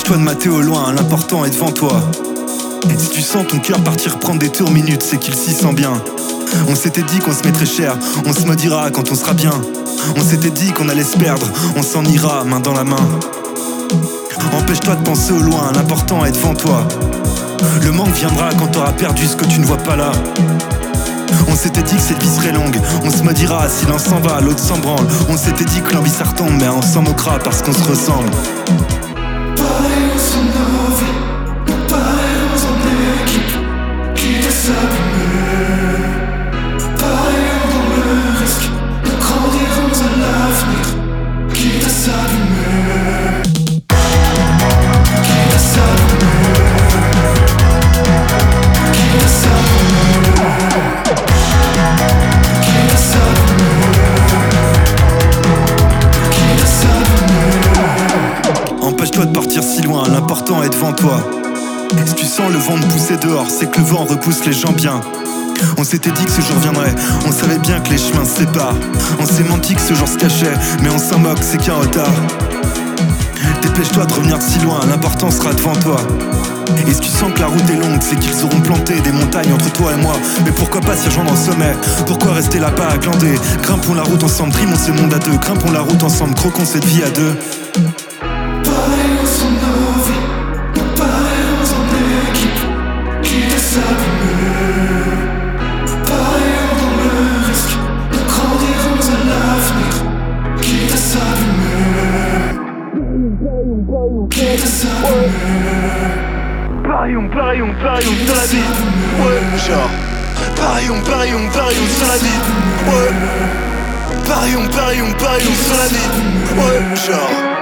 Empêche-toi de mater au loin, l'important est devant toi. Et si tu sens ton cœur partir prendre des tours minutes, c'est qu'il s'y sent bien. On s'était dit qu'on se mettrait cher, on se maudira quand on sera bien. On s'était dit qu'on allait se perdre, on s'en ira main dans la main. Empêche-toi de penser au loin, l'important est devant toi. Le manque viendra quand t'auras perdu ce que tu ne vois pas là. On s'était dit que cette vie serait longue, on se maudira si l'un s'en va, l'autre s'en branle. On s'était dit que l'envie ça retombe, mais on s'en moquera parce qu'on se ressemble. Pareil on s'en envie, pareil on en équipe, quitte à s'abîmer. Pareil dans le risque, nous grandirons à l'avenir, quitte à s'abîmer. Quitte à s'abîmer. Quitte à s'abîmer. Quitte à s'abîmer. Quitte à s'abîmer. Empêche-toi de partir si loin, l'important est devant toi. Si tu sens le vent te pousser dehors, c'est que le vent repousse les gens bien. On s'était dit que ce jour viendrait, on savait bien que les chemins se séparent. On s'est menti que ce jour se cachait, mais on s'en moque, c'est qu'un retard. Dépêche-toi de revenir de si loin, l'important sera devant toi. Et si tu sens que la route est longue, c'est qu'ils auront planté des montagnes entre toi et moi. Mais pourquoi pas s'y rejoindre au sommet? Pourquoi rester là-bas à glander? Grimpons la route ensemble, trimons ce monde à deux. Grimpons la route ensemble, croquons cette vie à deux. Pareil on s'en envie, pareil on en équipe, quitte à s'abîmer. Pareil dans le risque, nous grandirons à l'avenir, quitte à s'abîmer. Quitte à s'abîmer. Parions sur la vie. Ouais, genre. Parions sur la vie. Ouais. Parions sur la vie. Ouais, genre.